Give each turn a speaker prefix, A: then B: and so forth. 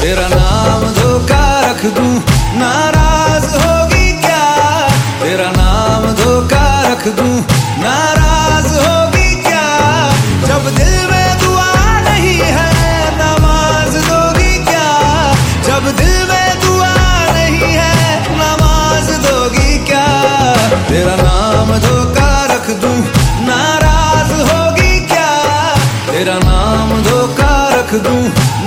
A: तेरा नाम धोखा रख दूं, नाराज होगी क्या? तेरा नाम धोखा रख दूं, नाराज होगी क्या? जब दिल में दुआ नहीं है, नमाज दोगी क्या? जब दिल में दुआ नहीं है, नमाज दोगी क्या? तेरा नाम धोखा रख दूं, नाराज होगी क्या? तेरा नाम धोखा रख दूं,